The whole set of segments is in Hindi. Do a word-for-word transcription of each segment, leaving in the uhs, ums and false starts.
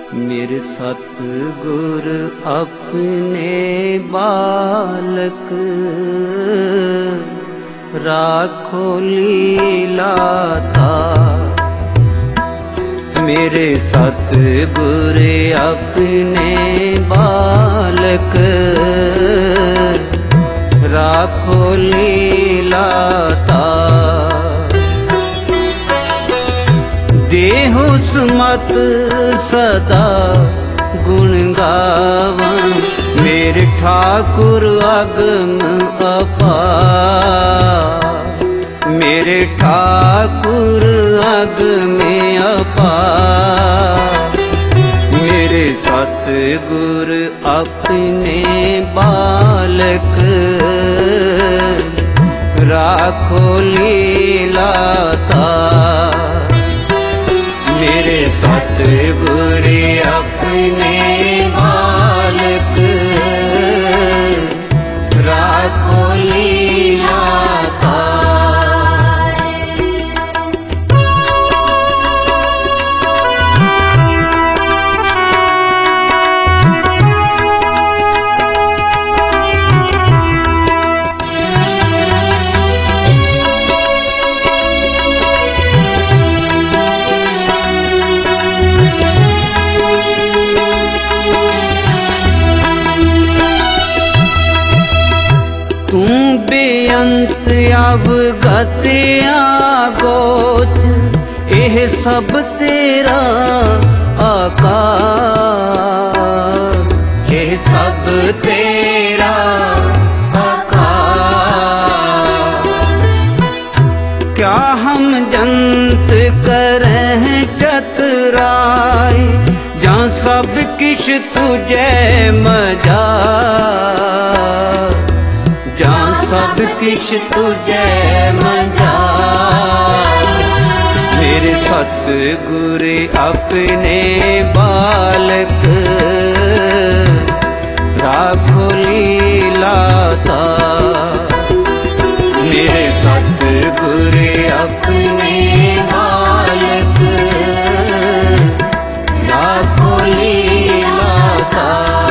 मेरे सतगुर अपने बालक राखो लीलाता। मेरे सतगुर अपने बालक राखो लीलाता। देहु सुमत सदा गुण गावा। मेरे ठाकुर अगम अपार। मेरे ठाकुर अगम अपार। मेरे सतगुर अपने बालक राखो लीलाता। मेरे सतगुर अपने बालक राखो लीलाता। तू बेअंत अवगत आगोच। एह सब तेरा आकार। एह सब तेरा आकार। क्या हम जंत करह चतुराई। जहाँ सब किश तुझे मजा। जहाँ सब किश तुझे मजा। मेरे सतगुर अपने बालक राखो लीलाता। मेरे सतगुर अपने बालक राखो लीलाता।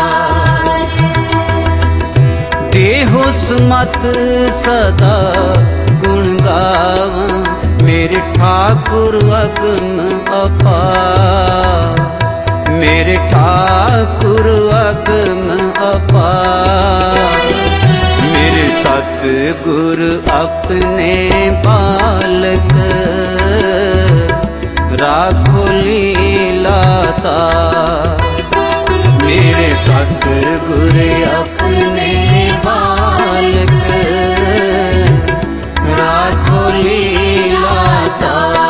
देहु सुमत सदा गुण गावा। मेरे ठाकुर अगम अपार। मेरे ठाकुर अगम अपार। मेरे सतगुर अपने बालक राखो लीलाता। मेरे सतगुर अपने बालक राखो लीलाता।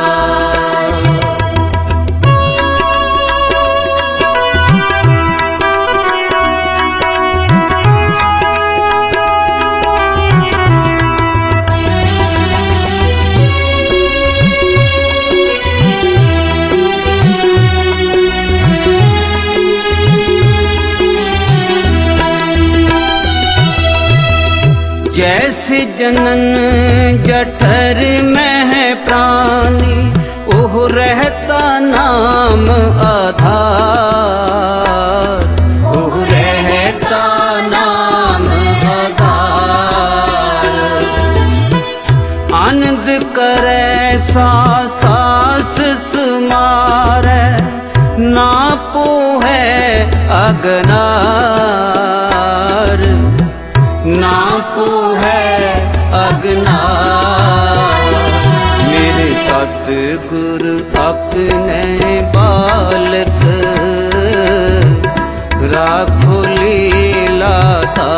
जैसे जनन जठर में है प्राणी। ओह रहता नाम आधार। ओह रहता नाम आधार। आनंद करे सा सास सुमारै। ना पोहे अगनार। ना पोहे अगनार। मेरे सतगुर अपने बालक राखो लीलाता।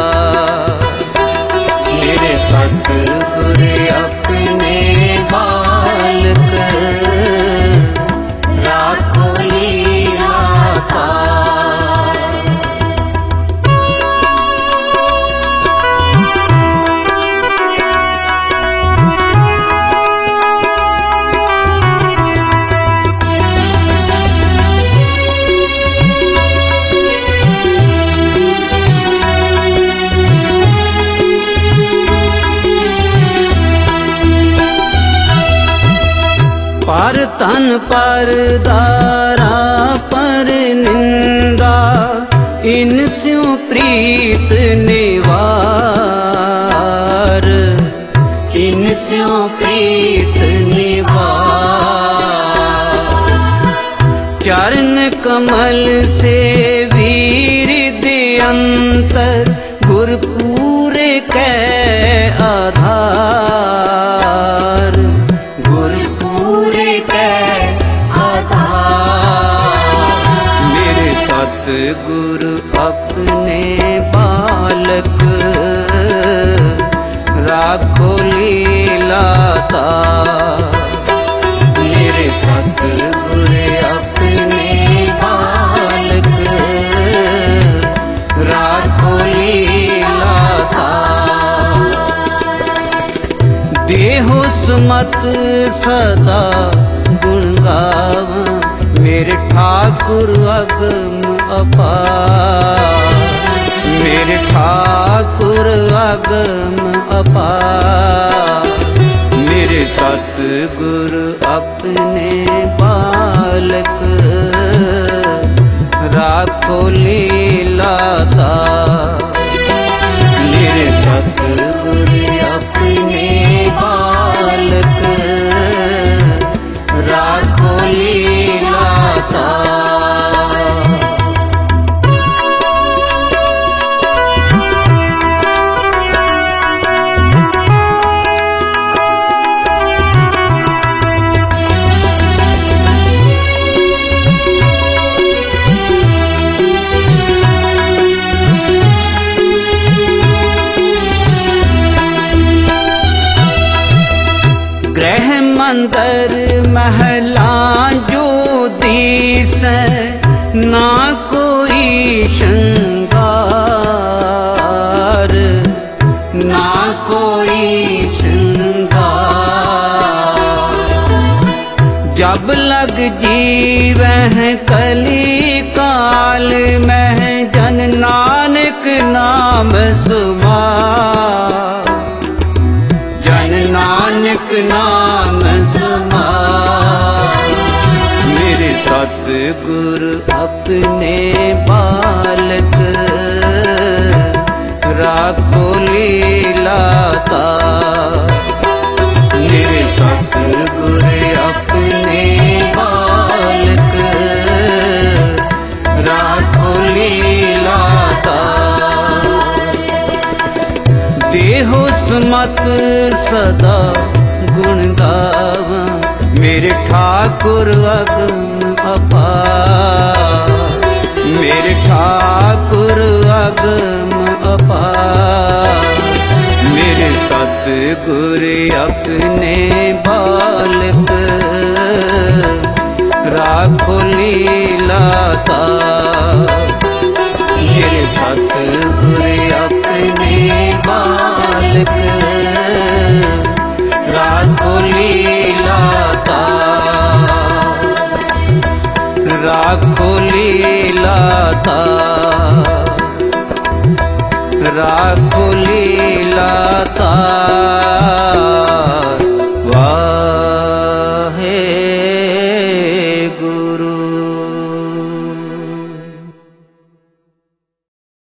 मेरे सतगुर अपने बालक राखो लीलाता। सरदारा पर निंदा, इन स्यों प्रीत निवार, इन स्यों प्रीत निवार। चरण कमल से वीर अंतर, गुर पूरे कै आधार, गुर पूरे कै आधार। मेरे सतगुरु अपने बालक, राखो लीलातार। मेरे सतगुरु अपने बालक, राखो लीलातार। देहो सुमत सदा गुण गावा, मेरे ठाकुर अगम अपार, मेरे ठाकुर अगम अपार। मेरे सतगुरु अपने बालक, राखो लीलातार। मेरे सतगुरु अपने बालक, राखो लीलातार। गृह मंदिर महला जो दिस, ना कोई श्रृंगार, ना कोई श्रृंगार। जब लग जीवह कली काल में, जन नानक नाम सुमार, जन नानक नाम समार। मेरे सतगुरु अपने बालक, राखो लीलातार। मेरे सतगुरु अपने बालक, राखो लीलातार। देहो सुमत सदा गुण गावा, मेरे ठाकुर अगम अपार, मेरे ठाकुर अगम अपार। मेरे सतगुरु अपने बालक, राखो लीलातार। मेरे सतगुरु अपने बालक, राखो लीलातार, राखो लीलातार, राखो लीलातार। वाहे